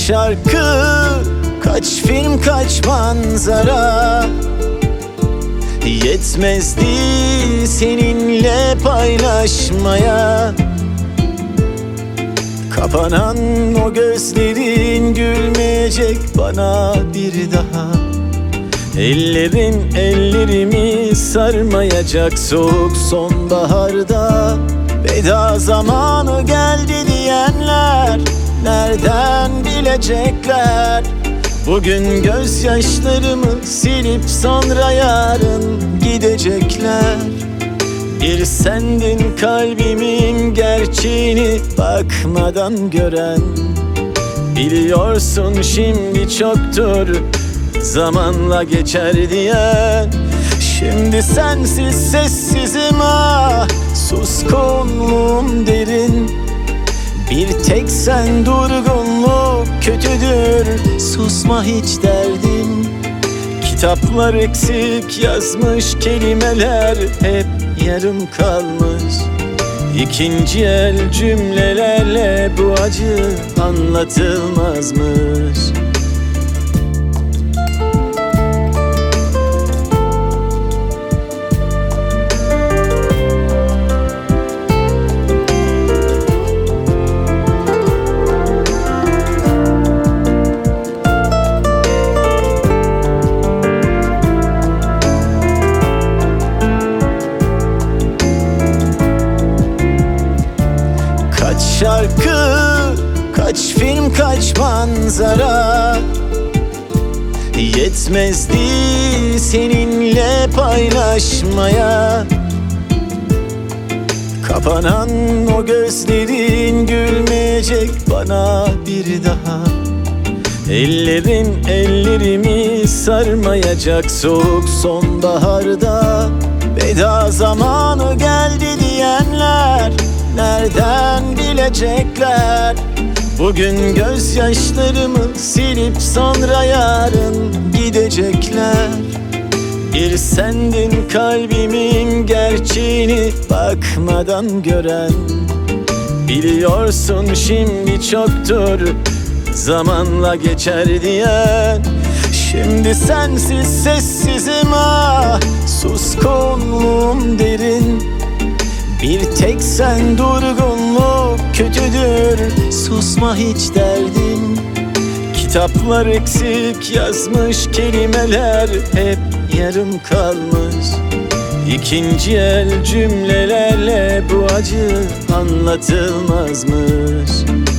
şarkı, kaç film, kaç manzara yetmezdi seninle paylaşmaya. Kapanan o gözlerin gülmeyecek bana bir daha. Ellerin ellerimi sarmayacak soğuk sonbaharda. Veda zamanı geldi diyenler nereden bilecekler? Bugün gözyaşlarımı silip sonra yarın gidecekler. Bir sendin kalbimin gerçeğini bakmadan gören. Biliyorsun şimdi çoktur zamanla geçer diyen. Şimdi sensiz sessizim ah, suskunluğum derin. Bir tek sen durgunluk kötüdür, susma hiç derdim. Kitaplar eksik yazmış, kelimeler hep yarım kalmış. İkinci el cümlelerle bu acı anlatılmazmış. Kaç şarkı, kaç film, kaç manzara yetmezdi seninle paylaşmaya. Kapanan o gözlerin gülmeyecek bana bir daha. Ellerin ellerimi sarmayacak soğuk sonbaharda. Veda zamanı geldi diyenler nereden bilecekler? Bugün gözyaşlarımı silip sonra yarın gidecekler. Bir sendin kalbimin gerçeğini bakmadan gören. Biliyorsun şimdi çoktur zamanla geçer diyen. Şimdi sensiz sessizim ah, suskunluğum derin. Bir tek sen durgunluk kötüdür, susma hiç derdim. Kitaplar eksik yazmış, kelimeler hep yarım kalmış. İkinci el cümlelerle bu acı anlatılmazmış.